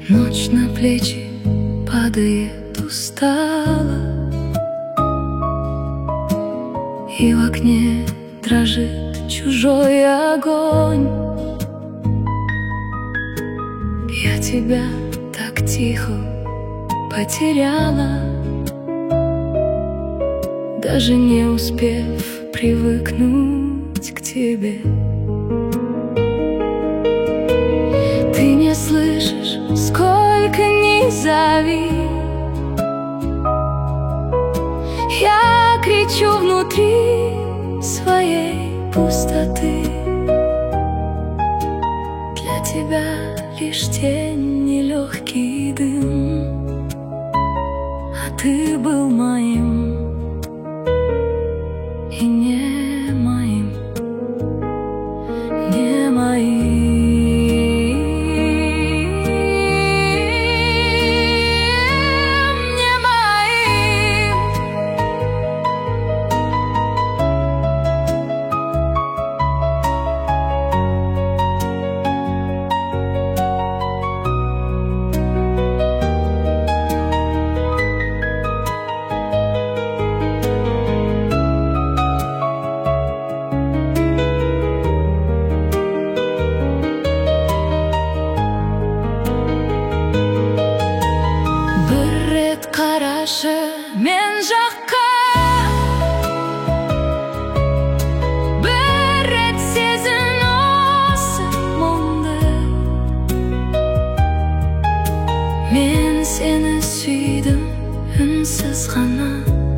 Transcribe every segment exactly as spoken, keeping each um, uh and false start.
Ночь на плечи падает устало, и в окне дрожит чужой огонь. Я тебя так тихо потеряла, даже не успев привыкнуть к тебе. Ты не слышишь, сколько ни зови, я кричу внутри своей пустоты. Для тебя лишь тень и легкий дым, а ты был моим и не моим, не моим. Қарашы мен жаққа, бір рет сезін осы мұңды. Мен сені сүйдім үнсіз ғана,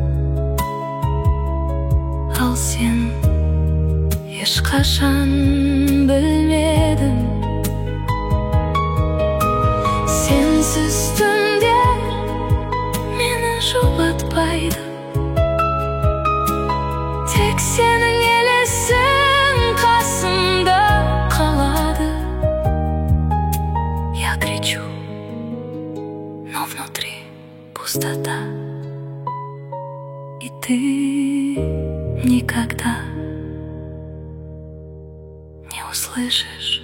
ал сен ешқашан білмедің. Сенсіз түндер мені жұбатпайды, тек сенің елесің қасымда қалады. Я кричу, но внутри пустота, и ты никогда не услышишь.